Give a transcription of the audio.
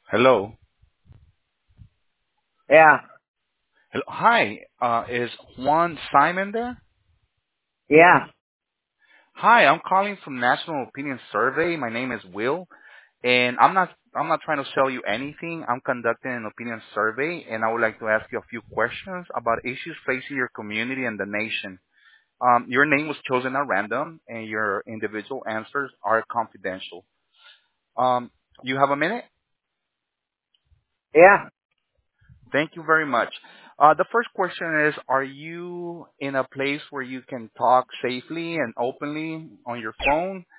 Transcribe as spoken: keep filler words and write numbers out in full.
Hello. Yeah, Hello. Hi. Uh, is Juan Simon there? yeah, Hi, I'm calling from National Opinion Survey. My name is Will, and I'm not I'm not trying to sell you anything. I'm conducting an opinion survey, and I would like to ask you a few questions about issues facing your community and the nation. Um, your name was chosen at random, and your individual answers are confidential. Um, you have a minute? yeah, Thank you very much. Uh, the first question is, are you in a place where you can talk safely and openly on your phone?